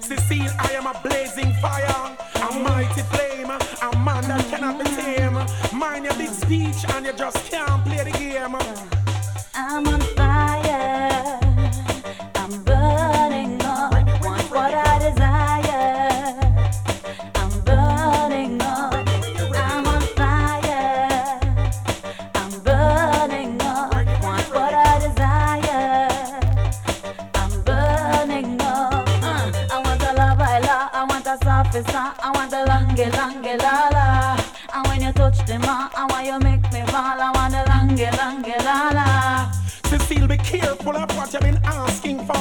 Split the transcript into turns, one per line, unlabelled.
Cecile, I am a blazing fire, a mighty flame, a man that cannot be tamed. Mind your big speech and you just can't play the game.
I'm on fire, I'm burning up, want what I desire. I'm burning up, I'm on fire, I'm burning up, want what I desire. I'm burning up, I want a la baila, I want a safisa, I want a lange lange la la. And when you touch the ma, I want you make me fall, I want a lange lange la la.
Cecile, be careful of what you've been asking for.